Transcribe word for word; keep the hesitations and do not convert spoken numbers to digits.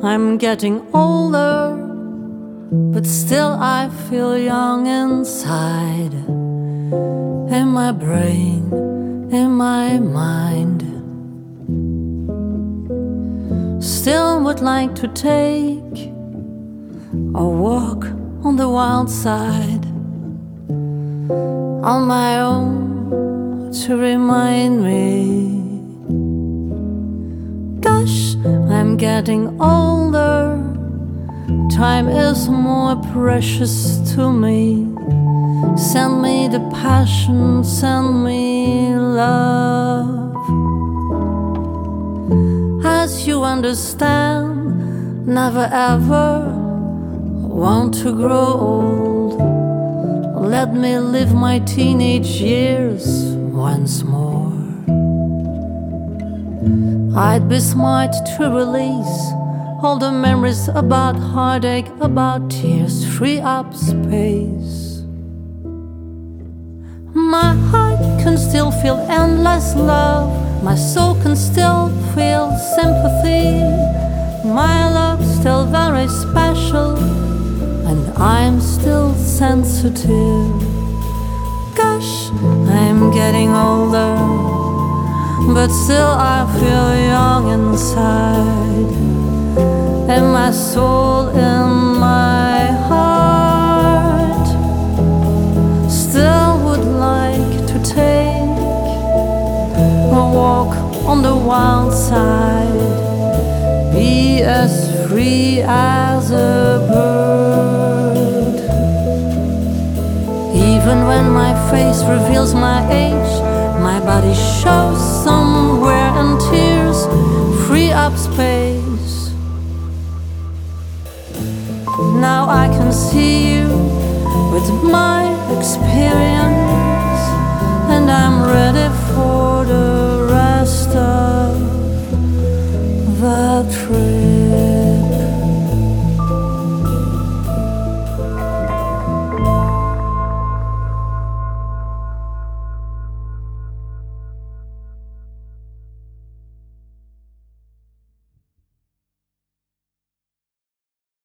I'm getting older, but still I feel young inside. In my brain, in my mind. Still would like to take a walk on the wild side, on my own, to remind me. Gosh, I'm getting older, time is more precious to me. Send me the passion, send me love. As you understand, never ever want to grow old. Let me live my teenage years once more. I'd be smart to release all the memories about heartache, about tears, free up space. My heart can still feel endless love, my soul can still feel sympathy. My love's still very special, and I'm still sensitive. Gosh, I'm getting older, but still I feel young inside. And my soul in my heart still would like to take a walk on the wild side, be as free as a bird. Even when my face reveals my age, my body shows somewhere in tears, free up space. Now I can see you with my experience, and I'm ready